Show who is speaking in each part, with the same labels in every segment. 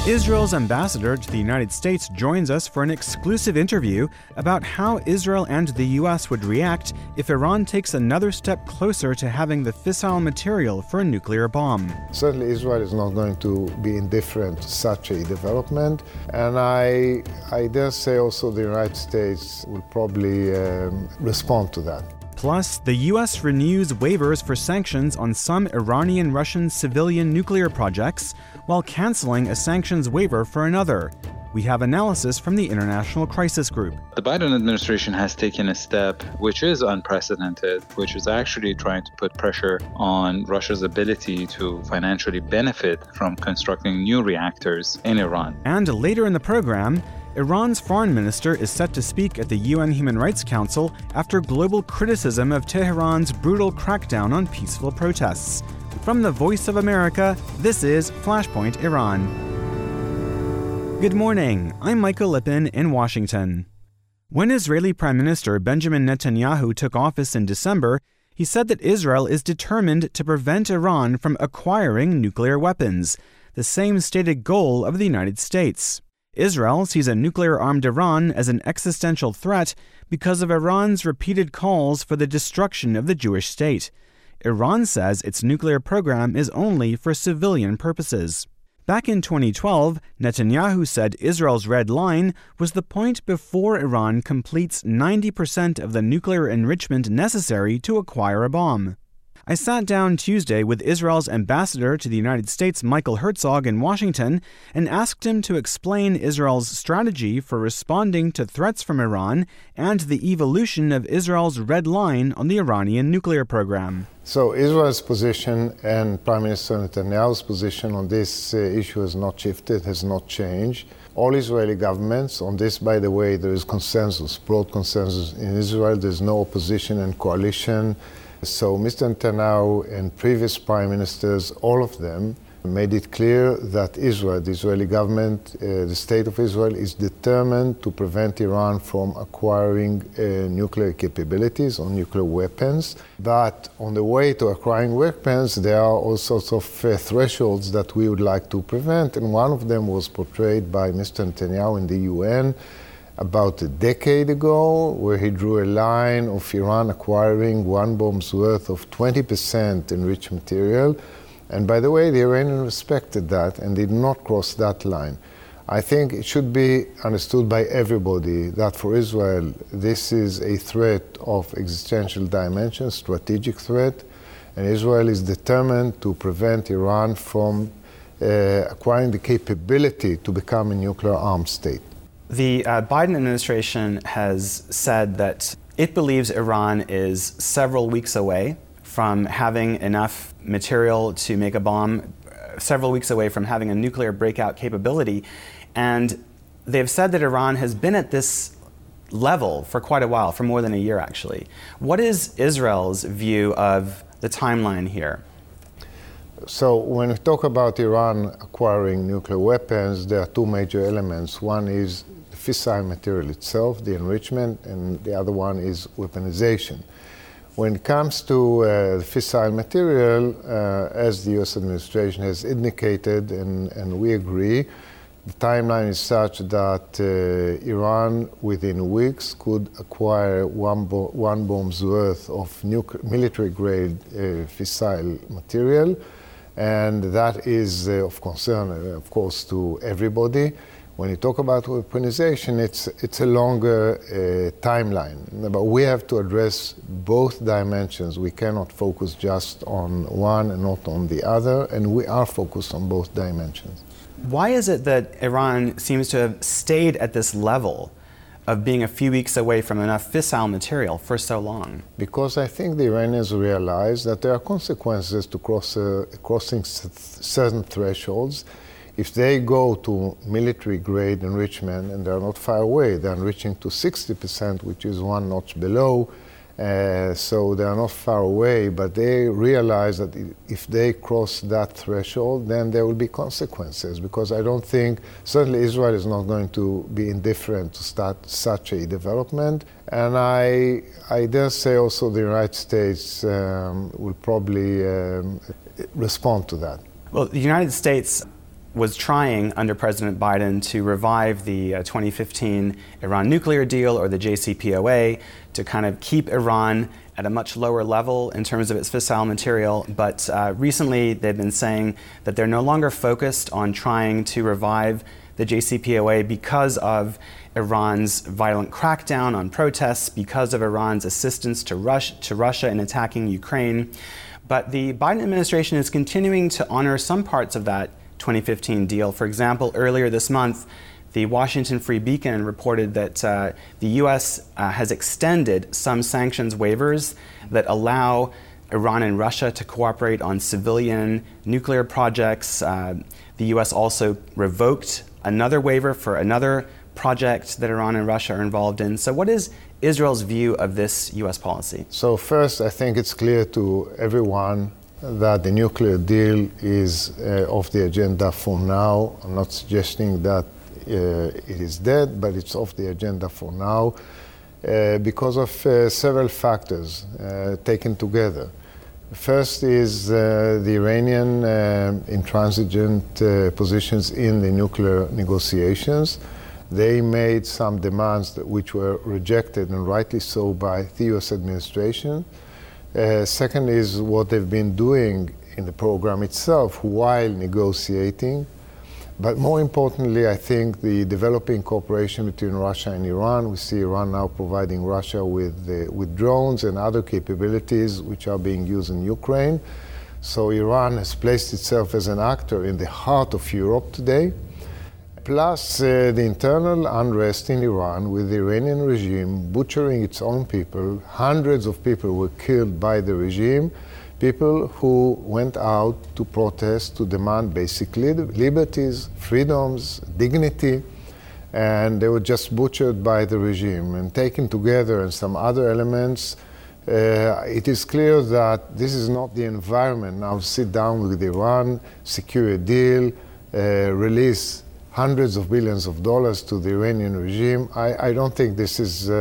Speaker 1: Israel's ambassador to the United States joins us for an exclusive interview about how Israel and the U.S. would react if Iran takes another step closer to having the fissile material for a nuclear bomb.
Speaker 2: Certainly Israel is not going to be indifferent to such a development, and I dare say also the United States will probably respond to that.
Speaker 1: Plus, the U.S. renews waivers for sanctions on some Iranian-Russian civilian nuclear projects while canceling a sanctions waiver for another. We have analysis from the International Crisis Group.
Speaker 3: The Biden administration has taken a step which is unprecedented, which is actually trying to put pressure on Russia's ability to financially benefit from constructing new reactors in Iran.
Speaker 1: And later in the program, Iran's foreign minister is set to speak at the UN Human Rights Council after global criticism of Tehran's brutal crackdown on peaceful protests. From the Voice of America, this is Flashpoint Iran. Good morning, I'm Michael Lippin in Washington. When Israeli Prime Minister Benjamin Netanyahu took office in December, he said that Israel is determined to prevent Iran from acquiring nuclear weapons, the same stated goal of the United States. Israel sees a nuclear-armed Iran as an existential threat because of Iran's repeated calls for the destruction of the Jewish state. Iran says its nuclear program is only for civilian purposes. Back in 2012, Netanyahu said Israel's red line was the point before Iran completes 90% of the nuclear enrichment necessary to acquire a bomb. I sat down Tuesday with Israel's ambassador to the United States, Michael Herzog, in Washington, and asked him to explain Israel's strategy for responding to threats from Iran and the evolution of Israel's red line on the Iranian nuclear program.
Speaker 2: So Israel's position and Prime Minister Netanyahu's position on this issue has not shifted, has not changed. All Israeli governments, on this, by the way, there is consensus, broad consensus in Israel. There's no opposition and coalition. So Mr. Netanyahu and previous prime ministers, all of them, made it clear that Israel, the Israeli government, the state of Israel, is determined to prevent Iran from acquiring nuclear capabilities or nuclear weapons. But on the way to acquiring weapons, there are all sorts of thresholds that we would like to prevent, and one of them was portrayed by Mr. Netanyahu in the UN about a decade ago, where he drew a line of Iran acquiring one bomb's worth of 20% enriched material. And by the way, the Iranians respected that and did not cross that line. I think it should be understood by everybody that for Israel, this is a threat of existential dimension, strategic threat, and Israel is determined to prevent Iran from acquiring the capability to become a nuclear-armed state.
Speaker 1: The Biden administration has said that it believes Iran is several weeks away from having enough material to make a bomb, several weeks away from having a nuclear breakout capability. And they've said that Iran has been at this level for quite a while, for more than a year actually. What is Israel's view of the timeline here?
Speaker 2: So when we talk about Iran acquiring nuclear weapons, there are two major elements. One is the fissile material itself, the enrichment, and the other one is weaponization. When it comes to the fissile material, as the US administration has indicated, and we agree, the timeline is such that Iran, within weeks, could acquire one bomb's worth of military-grade fissile material. And that is of concern, of course, to everybody. When you talk about weaponization, it's a longer timeline. But we have to address both dimensions. We cannot focus just on one and not on the other, and we are focused on both dimensions.
Speaker 1: Why is it that Iran seems to have stayed at this level of being a few weeks away from enough fissile material for so long?
Speaker 2: Because I think the Iranians realize that there are consequences to crossing certain thresholds. If they go to military-grade enrichment, and they're not far away, they're enriching to 60%, which is one notch below, so they are not far away, but they realize that if they cross that threshold, then there will be consequences, because I don't think, certainly Israel is not going to be indifferent to start such a development, and I dare say also the United States will probably respond to that.
Speaker 1: Well, the United States was trying under President Biden to revive the 2015 Iran nuclear deal, or the JCPOA, to kind of keep Iran at a much lower level in terms of its fissile material. But recently they've been saying that they're no longer focused on trying to revive the JCPOA because of Iran's violent crackdown on protests, because of Iran's assistance to Russia in attacking Ukraine. But the Biden administration is continuing to honor some parts of that 2015 deal. For example, earlier this month, the Washington Free Beacon reported that the U.S. Has extended some sanctions waivers that allow Iran and Russia to cooperate on civilian nuclear projects. The U.S. also revoked another waiver for another project that Iran and Russia are involved in. So what is Israel's view of this U.S. policy?
Speaker 2: So first, I think it's clear to everyone that the nuclear deal is off the agenda for now. I'm not suggesting that it is dead, but it's off the agenda for now because of several factors taken together. First is the Iranian intransigent positions in the nuclear negotiations. They made some demands which were rejected, and rightly so, by the U.S. administration. Second is what they've been doing in the program itself while negotiating. But more importantly, I think the developing cooperation between Russia and Iran. We see Iran now providing Russia with drones and other capabilities which are being used in Ukraine. So Iran has placed itself as an actor in the heart of Europe today. Plus the internal unrest in Iran with the Iranian regime butchering its own people. Hundreds of people were killed by the regime. People who went out to protest, to demand basic liberties, freedoms, dignity, and they were just butchered by the regime. And taken together and some other elements, it is clear that this is not the environment now to sit down with Iran, secure a deal, release hundreds of billions of dollars to the Iranian regime. I don't think this is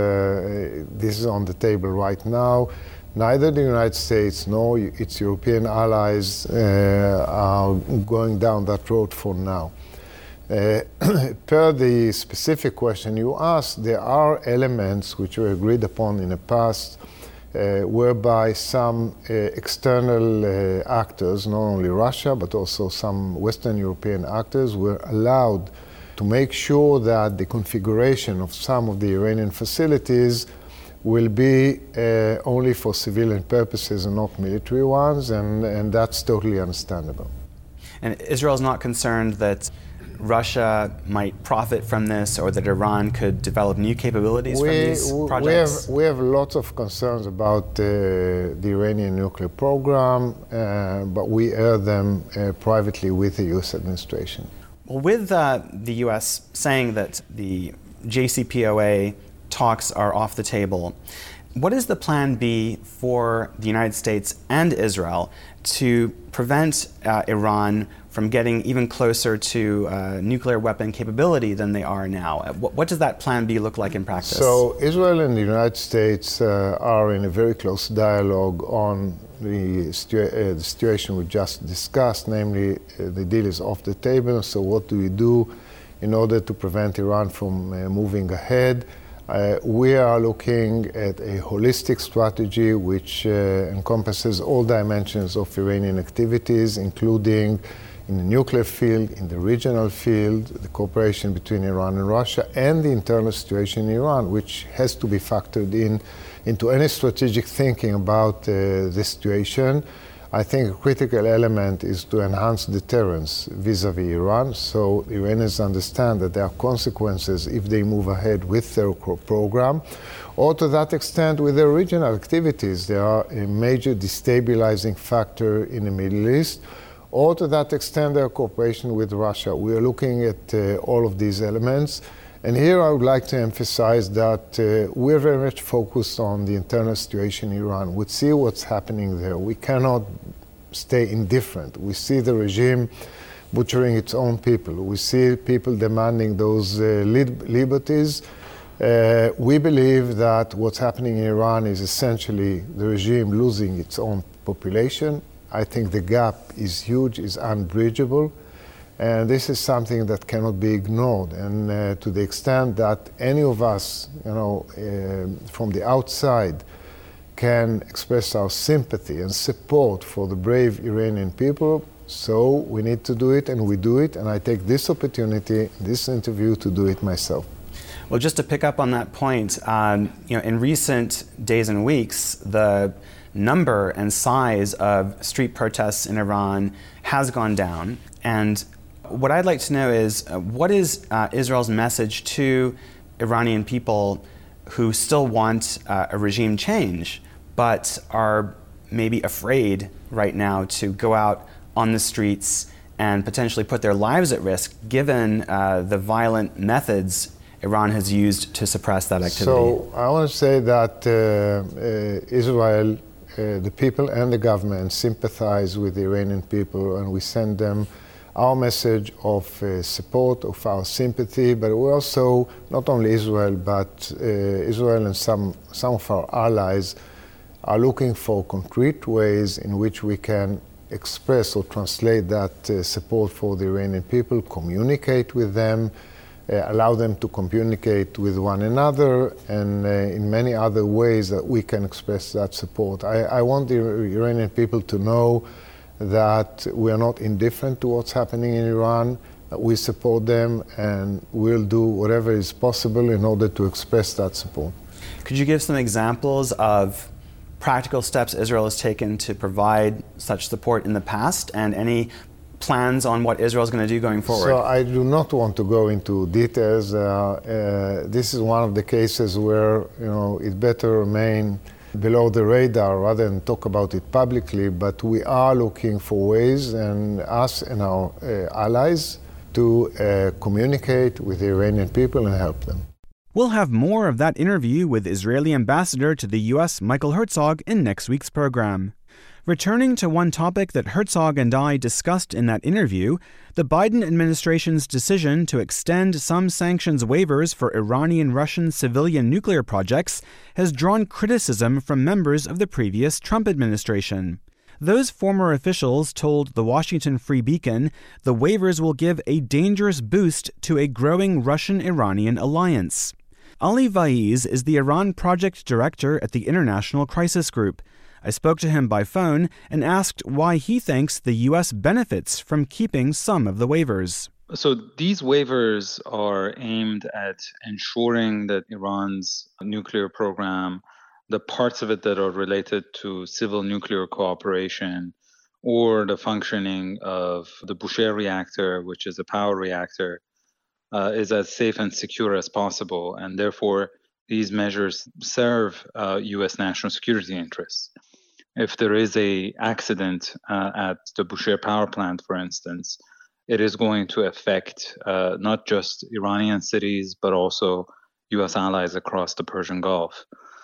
Speaker 2: on the table right now. Neither the United States nor its European allies are going down that road for now. Per the specific question you asked, there are elements which were agreed upon in the past whereby some external actors, not only Russia, but also some Western European actors, were allowed to make sure that the configuration of some of the Iranian facilities will be only for civilian purposes and not military ones, and that's totally understandable.
Speaker 1: And Israel is not concerned that Russia might profit from this, or that Iran could develop new capabilities from these projects?
Speaker 2: We have lots of concerns about the Iranian nuclear program, but we air them privately with the U.S. administration.
Speaker 1: Well, with the U.S. saying that the JCPOA talks are off the table, what is the plan B for the United States and Israel to prevent Iran from getting even closer to nuclear weapon capability than they are now? What does that plan B look like in practice?
Speaker 2: So Israel and the United States are in a very close dialogue on the situation we just discussed, namely the deal is off the table. So what do we do in order to prevent Iran from moving ahead? We are looking at a holistic strategy which encompasses all dimensions of Iranian activities, including in the nuclear field, in the regional field, the cooperation between Iran and Russia, and the internal situation in Iran, which has to be factored into any strategic thinking about the situation. I think a critical element is to enhance deterrence vis-à-vis Iran, so Iranians understand that there are consequences if they move ahead with their program, or to that extent with their regional activities. They are a major destabilizing factor in the Middle East, or to that extent their cooperation with Russia. We are looking at all of these elements. And here I would like to emphasize that we're very much focused on the internal situation in Iran. We see what's happening there. We cannot stay indifferent. We see the regime butchering its own people. We see people demanding those liberties. We believe that what's happening in Iran is essentially the regime losing its own population. I think the gap is huge, is unbridgeable. And this is something that cannot be ignored. And to the extent that any of us, from the outside, can express our sympathy and support for the brave Iranian people, so we need to do it, and we do it. And I take this opportunity, this interview, to do it myself.
Speaker 1: Well, just to pick up on that point, in recent days and weeks, the number and size of street protests in Iran has gone down. And what I'd like to know is, what is Israel's message to Iranian people who still want a regime change, but are maybe afraid right now to go out on the streets and potentially put their lives at risk, given the violent methods Iran has used to suppress that activity?
Speaker 2: So I want to say that Israel, the people and the government sympathize with the Iranian people, and we send them our message of support, of our sympathy, but we also, not only Israel, but Israel and some of our allies are looking for concrete ways in which we can express or translate that support for the Iranian people, communicate with them, allow them to communicate with one another, and in many other ways that we can express that support. I want the Iranian people to know that we are not indifferent to what's happening in Iran, that we support them, and we'll do whatever is possible in order to express that support.
Speaker 1: Could you give some examples of practical steps Israel has taken to provide such support in the past, and any plans on what Israel is going to do going forward?
Speaker 2: So I do not want to go into details. This is one of the cases where it better remain below the radar rather than talk about it publicly. But we are looking for ways, and us and our allies, to communicate with the Iranian people and help them.
Speaker 1: We'll have more of that interview with Israeli Ambassador to the U.S., Michael Herzog, in next week's program. Returning to one topic that Herzog and I discussed in that interview, the Biden administration's decision to extend some sanctions waivers for Iranian-Russian civilian nuclear projects has drawn criticism from members of the previous Trump administration. Those former officials told the Washington Free Beacon the waivers will give a dangerous boost to a growing Russian-Iranian alliance. Ali Vaiz is the Iran project director at the International Crisis Group. I spoke to him by phone and asked why he thinks the U.S. benefits from keeping some of the waivers.
Speaker 3: So these waivers are aimed at ensuring that Iran's nuclear program, the parts of it that are related to civil nuclear cooperation, or the functioning of the Bushehr reactor, which is a power reactor, is as safe and secure as possible. And therefore, these measures serve U.S. national security interests. If there is an accident at the Bushehr power plant, for instance, it is going to affect not just Iranian cities, but also U.S. allies across the Persian Gulf.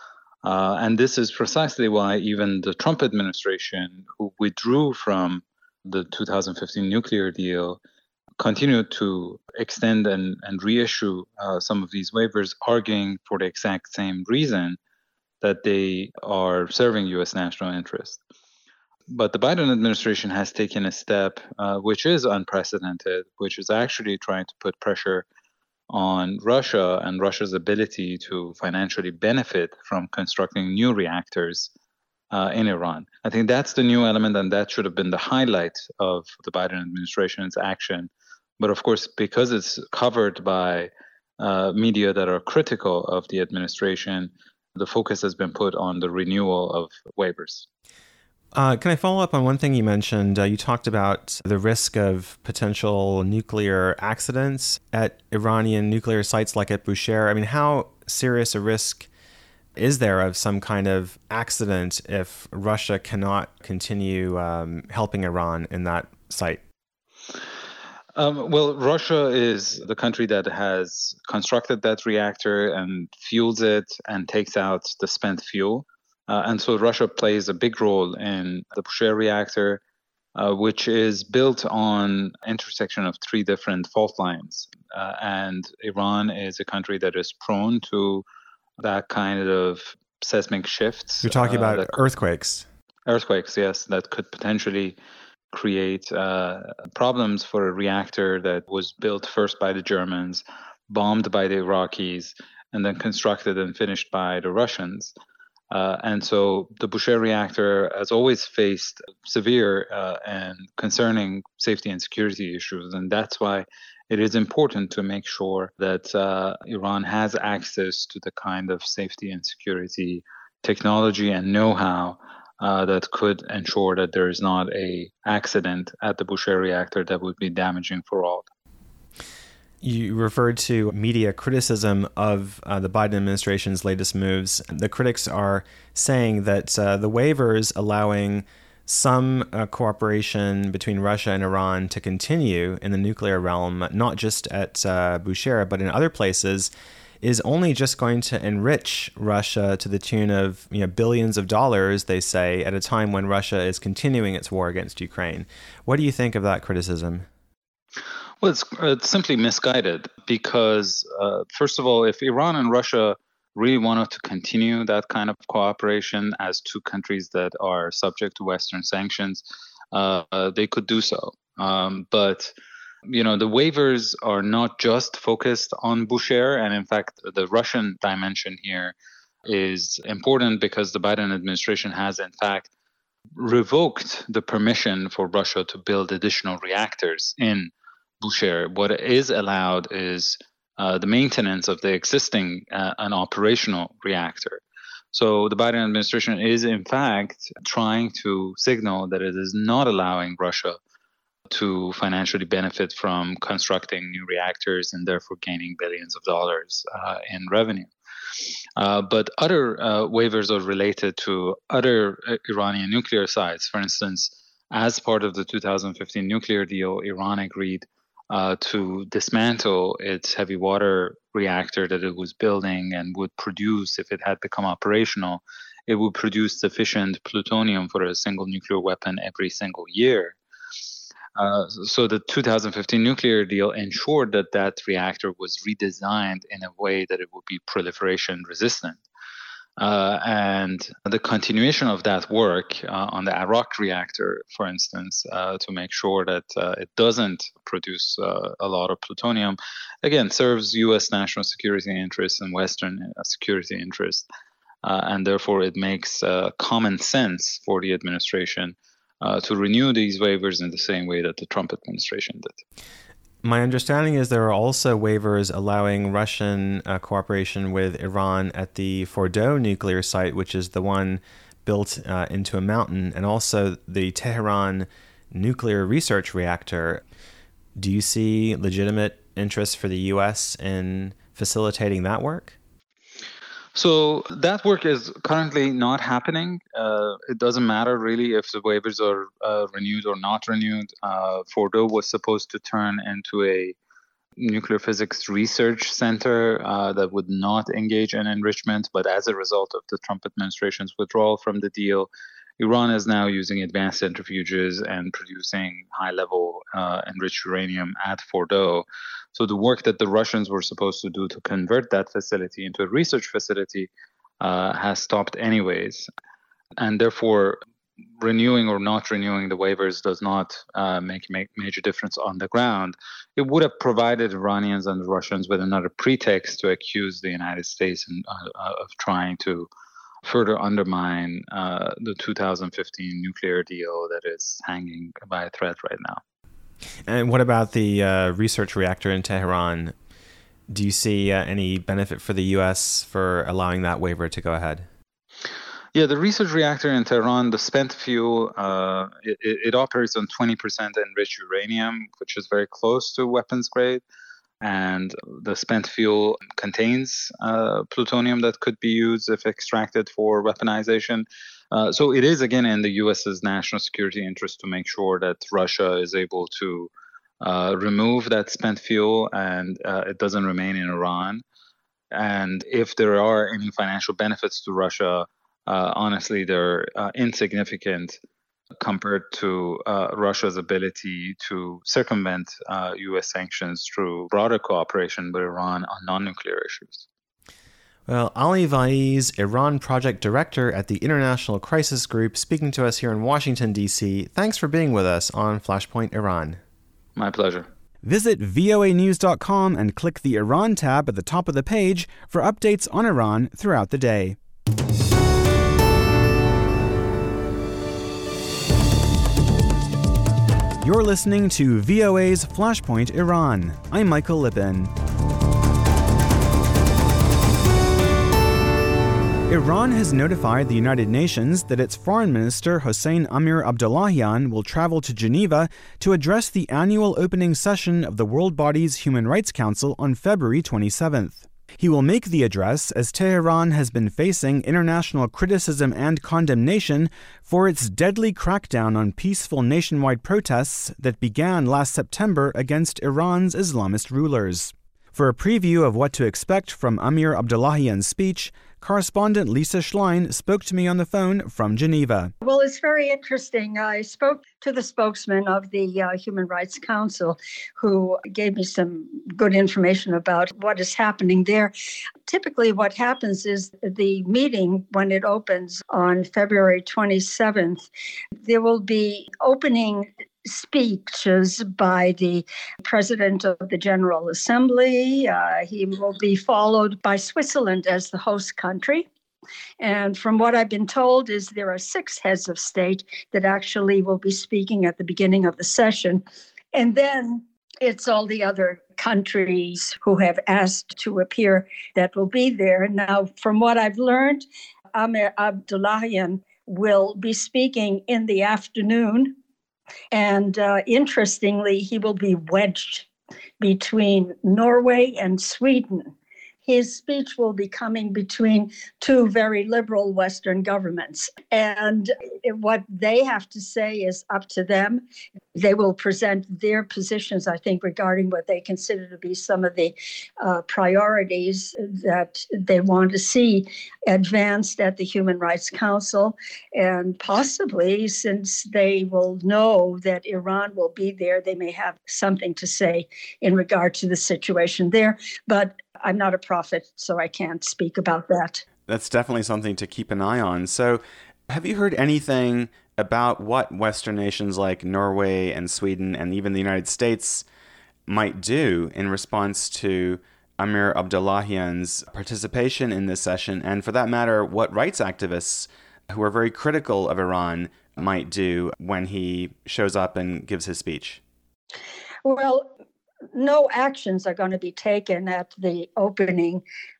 Speaker 3: And this is precisely why even the Trump administration, who withdrew from the 2015 nuclear deal, continued to extend and reissue some of these waivers, arguing for the exact same reason, that they are serving U.S. national interest. But the Biden administration has taken a step which is unprecedented, which is actually trying to put pressure on Russia and Russia's ability to financially benefit from constructing new reactors in Iran. I think that's the new element, and that should have been the highlight of the Biden administration's action. But of course, because it's covered by media that are critical of the administration, the focus has been put on the renewal of waivers.
Speaker 4: Can I follow up on one thing you mentioned? You talked about the risk of potential nuclear accidents at Iranian nuclear sites like at Bushehr. I mean, how serious a risk is there of some kind of accident if Russia cannot continue helping Iran in that site?
Speaker 3: Well, Russia is the country that has constructed that reactor and fuels it and takes out the spent fuel. And so Russia plays a big role in the Bushehr reactor, which is built on intersection of three different fault lines. And Iran is a country that is prone to that kind of seismic shifts.
Speaker 4: You're talking about earthquakes.
Speaker 3: Earthquakes, yes, that could potentially create problems for a reactor that was built first by the Germans, bombed by the Iraqis, and then constructed and finished by the Russians. And so the Bushehr reactor has always faced severe and concerning safety and security issues. And that's why it is important to make sure that Iran has access to the kind of safety and security technology and know-how that could ensure that there is not an accident at the Bushehr reactor that would be damaging for all.
Speaker 4: You referred to media criticism of the Biden administration's latest moves. The critics are saying that the waivers allowing some cooperation between Russia and Iran to continue in the nuclear realm, not just at Bushehr, but in other places, is only just going to enrich Russia to the tune of billions of dollars, they say, at a time when Russia is continuing its war against Ukraine. What do you think of that criticism?
Speaker 3: Well, it's simply misguided because, first of all, if Iran and Russia really wanted to continue that kind of cooperation as two countries that are subject to Western sanctions, they could do so. But the waivers are not just focused on Bushehr, and in fact, the Russian dimension here is important because the Biden administration has, in fact, revoked the permission for Russia to build additional reactors in Bushehr. What is allowed is the maintenance of the existing and operational reactor. So the Biden administration is, in fact, trying to signal that it is not allowing Russia to financially benefit from constructing new reactors and therefore gaining billions of dollars in revenue. But other waivers are related to other Iranian nuclear sites. For instance, as part of the 2015 nuclear deal, Iran agreed to dismantle its heavy water reactor that it was building and would produce, if it had become operational, it would produce sufficient plutonium for a single nuclear weapon every single year. So the 2015 nuclear deal ensured that that reactor was redesigned in a way that it would be proliferation resistant. And the continuation of that work on the Arak reactor, for instance, to make sure that it doesn't produce a lot of plutonium, again, serves U.S. national security interests and Western security interests. And therefore, it makes common sense for the administration to renew these waivers in the same way that the Trump administration did.
Speaker 4: My understanding is there are also waivers allowing Russian cooperation with Iran at the Fordow nuclear site, which is the one built into a mountain, and also the Tehran nuclear research reactor. Do you see legitimate interest for the U.S. in facilitating that work?
Speaker 3: So that work is currently not happening. It doesn't matter really if the waivers are renewed or not renewed. Fordow was supposed to turn into a nuclear physics research center that would not engage in enrichment, but as a result of the Trump administration's withdrawal from the deal, Iran is now using advanced centrifuges and producing high-level enriched uranium at Fordow. So the work that the Russians were supposed to do to convert that facility into a research facility has stopped anyways. And therefore, renewing or not renewing the waivers does not make major difference on the ground. It would have provided Iranians and the Russians with another pretext to accuse the United States of trying to further undermine the 2015 nuclear deal that is hanging by a thread right now.
Speaker 4: And what about the research reactor in Tehran? Do you see any benefit for the U.S. for allowing that waiver to go ahead?
Speaker 3: Yeah, the research reactor in Tehran, the spent fuel, it operates on 20% enriched uranium, which is very close to weapons grade. And the spent fuel contains plutonium that could be used if extracted for weaponization. So it is, again, in the U.S.'s national security interest to make sure that Russia is able to remove that spent fuel and it doesn't remain in Iran. And if there are any financial benefits to Russia, honestly, they're insignificant compared to Russia's ability to circumvent U.S. sanctions through broader cooperation with Iran on non-nuclear issues.
Speaker 4: Well, Ali Vaiz, Iran Project Director at the International Crisis Group, speaking to us here in Washington, D.C. Thanks for being with us on Flashpoint Iran.
Speaker 3: My pleasure.
Speaker 1: Visit voanews.com and click the Iran tab at the top of the page for updates on Iran throughout the day. You're listening to VOA's Flashpoint Iran. I'm Michael Lippin. Iran has notified the United Nations that its Foreign Minister Hossein Amir-Abdollahian will travel to Geneva to address the annual opening session of the world body's Human Rights Council on February 27th. He will make the address as Tehran has been facing international criticism and condemnation for its deadly crackdown on peaceful nationwide protests that began last September against Iran's Islamist rulers. For a preview of what to expect from Amir Abdollahian's speech, correspondent Lisa Schlein spoke to me on the phone from Geneva.
Speaker 5: Well, it's very interesting. I spoke to the spokesman of the Human Rights Council, who gave me some good information about what is happening there. Typically, what happens is the meeting, when it opens on February 27th, there will be opening speeches by the President of the General Assembly. He will be followed by Switzerland as the host country. And from what I've been told is there are 6 heads of state that actually will be speaking at the beginning of the session. And then it's all the other countries who have asked to appear that will be there. Now, from what I've learned, Amir Abdollahian will be speaking in the afternoon. And interestingly, he will be wedged between Norway and Sweden. His speech will be coming between 2 very liberal Western governments. And what they have to say is up to them. They will present their positions, I think, regarding what they consider to be some of the priorities that they want to see advanced at the Human Rights Council. And possibly, since they will know that Iran will be there, they may have something to say in regard to the situation there. But I'm not a prophet, so I can't speak about that.
Speaker 4: That's definitely something to keep an eye on. So have you heard anything about what Western nations like Norway and Sweden and even the United States might do in response to Amir Abdollahian's participation in this session? And for that matter, what rights activists who are very critical of Iran might do when he shows up and gives his speech?
Speaker 5: Well, no actions are going to be taken at the opening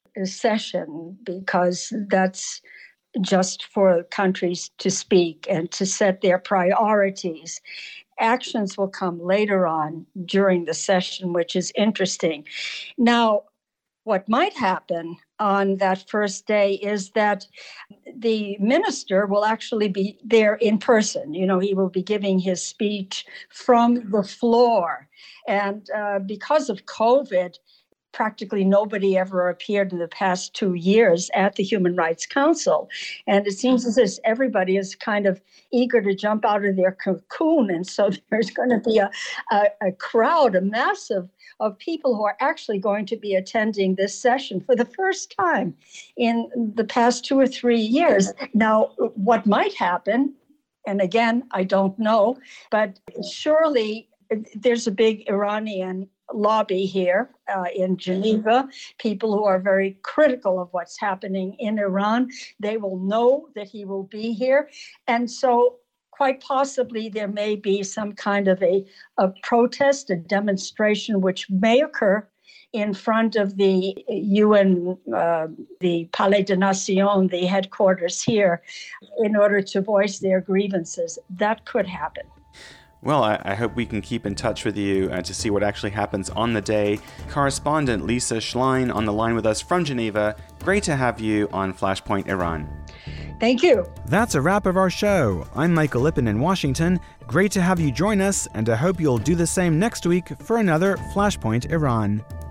Speaker 5: session because that's just for countries to speak and to set their priorities. Actions will come later on during the session, which is interesting. Now, what might happen on that first day is that the minister will actually be there in person. You know, he will be giving his speech from the floor. And because of COVID, practically nobody ever appeared in the past 2 years at the Human Rights Council. And it seems as if everybody is kind of eager to jump out of their cocoon. And so there's going to be a crowd, a massive of people who are actually going to be attending this session for the first time in the past 2 or 3 years. Now, what might happen, and again, I don't know, but surely there's a big Iranian lobby here in Geneva, people who are very critical of what's happening in Iran. They will know that he will be here. And so quite possibly there may be some kind of a protest, a demonstration, which may occur in front of the UN, the Palais des Nations, the headquarters here, in order to voice their grievances. That could happen.
Speaker 4: Well, I hope we can keep in touch with you to see what actually happens on the day. Correspondent Lisa Schlein on the line with us from Geneva. Great to have you on Flashpoint Iran.
Speaker 5: Thank you.
Speaker 1: That's a wrap of our show. I'm Michael Lippin in Washington. Great to have you join us, and I hope you'll do the same next week for another Flashpoint Iran.